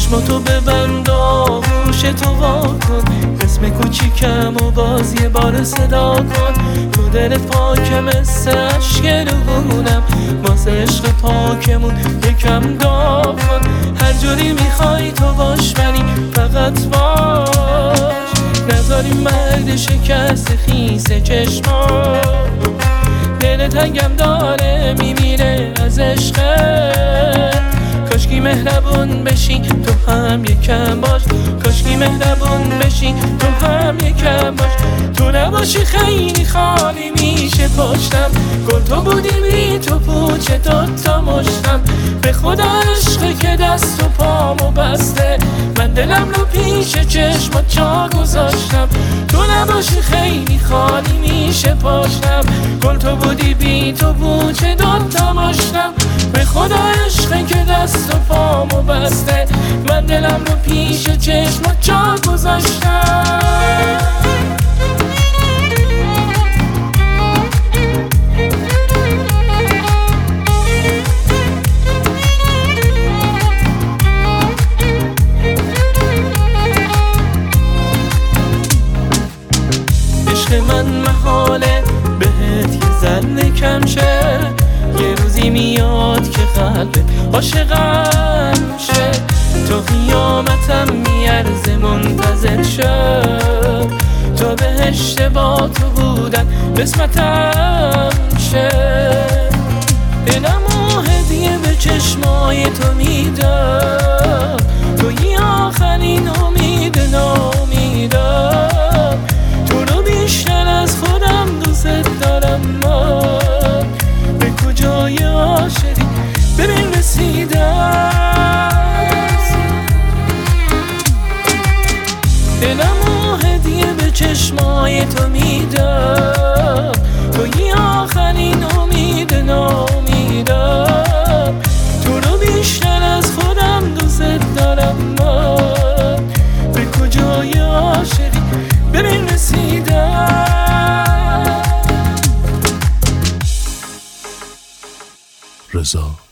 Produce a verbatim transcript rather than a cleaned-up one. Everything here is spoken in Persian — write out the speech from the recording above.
چشماتو ببند و گوشتو وا کن، اسم کوچیکم و باز یه بار صدا کن. تو دلت پاکه مثل عشق روحونم، واسه عشق پاکمون یکم دعا کن. هر جوری میخوای تو باش ولی فقط باش، نذاری مرد شکست خیس چشمات. دل تنگم داره میمیره از عشقت، کاشکی مهربون بشی تو هم یکم باش، کاشکی مهربون بشی تو هم یکم باش. تو نباشی خیلی خالی میشه پشتم، گل تو بودی بی تو پوچه دوتا مشتم. به خدا عشقه که دست و پامو بسته، من دلم رو پیش چشمات جا گذاشتم. تو نباشی خیلی خالی میشه پشتم، گل تو بودی بی تو پوچه دوتا مشتم. به خدا عشقه که دست و پامو بسته، من دلم رو پیش چشمات جا گذاشتم. عشق من محاله بهت یه ذره کم شه، یه روزی میاد که قلبت عاشقم شه. تا قیامتم میارزه منتظر شد، تا بهشت با تو بودن قسمتم شه. دلمو هدیه به چشمای تو میدم، توی آخرین امید نامیدم. تو رو بیشتر از خودم دوست دارم، من به کجای عاشقی ببین رسیدم. دلمو هدیه به چشمای تو میدم، توی آخرین امید نامیدم. تو رو بیشتر از خودم دوست دارم، من به کجای عاشقی ببین رسیدم. رضا